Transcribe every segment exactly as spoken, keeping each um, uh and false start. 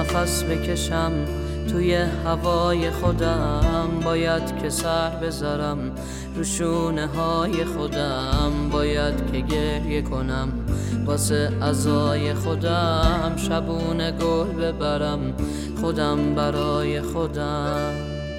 نفس بکشم توی هوای خودم، باید که سر بذارم رو شونه های خودم، باید که گریه کنم واسه عزای خودم، شبونه گل ببرم خودم برای خودم.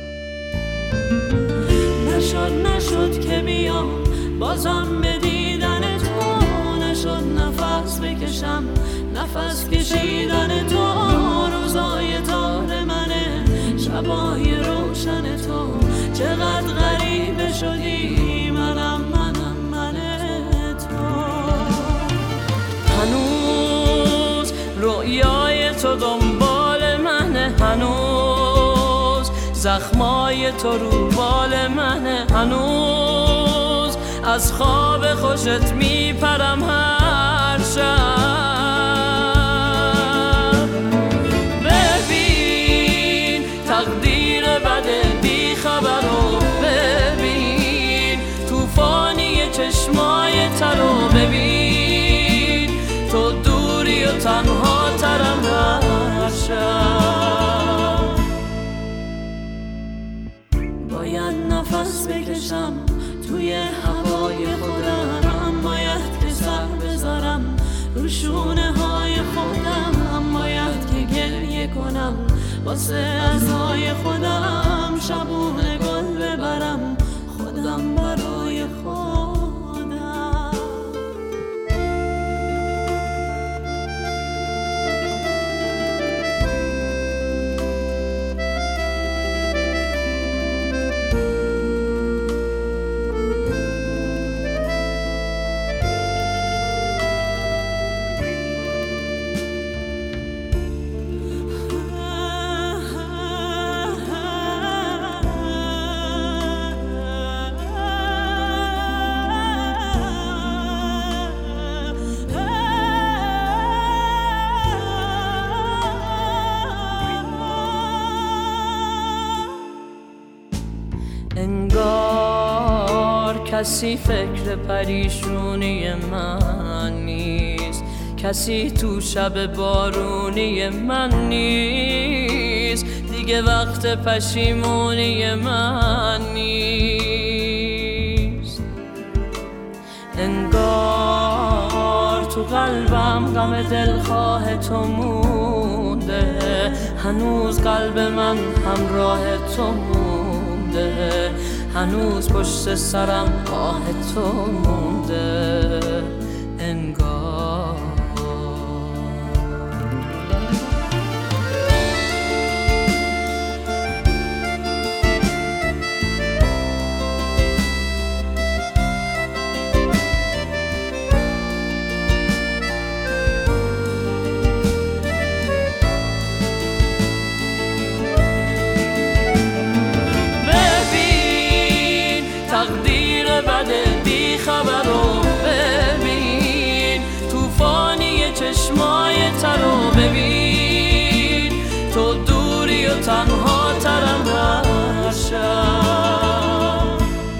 نشد نشد که بیام بازم به دیدن تو، نشد نفس بکشم نفس کشیدن تو، روزای تار منه شبای روشن تو، چقدر غریبه شدی منم منم من تو. هنوز رویای تو دنبال منه، هنوز زخمای تو رو بال منه، هنوز از خواب خوشت میپرم هر شب. ببین تقدیر بده بی خبر رو، ببین توفانی چشمای ترو، ببین تو دوری و تنها ترم هر شب. باید نفس بکشم توی هوای خودم، باید که سر بذارم رو شونه های خودم، باید که گریه کنم واسه عزای خودم، شبونه گل ببرم خودم برای خودم. انگار کسی فکر پریشونی من نیست، کسی تو شب بارونی من نیست، دیگه وقت پشیمونی من نیست. انگار تو قلبم غم دلخواه تو مونده، هنوز قلب من همراه تو مونده، هنوز پشت سرم آه تو مونده. انگار تقدیر بده بی خبر رو، ببین توفانی چشمای ترو، ببین تو دوری و تنها ترم هر شب.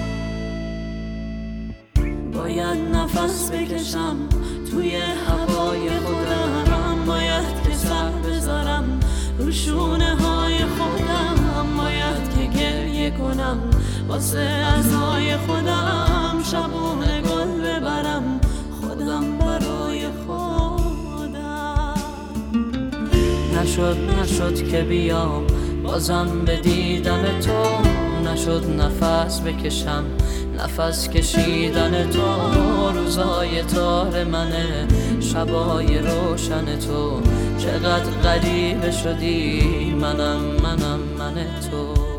باید نفس بکشم توی هوای خودم، باید که سر بذارم رو شونه های خودم، باید که گریه کنم واسه عزای خودم، شبونه گل ببرم خودم برای خودم. نشد نشد که بیام بازم به دیدن تو، نشد نفس بکشم نفس کشیدن تو، روزای تار منه شبای روشن تو، چقدر غریبه شدی منم منم من تو.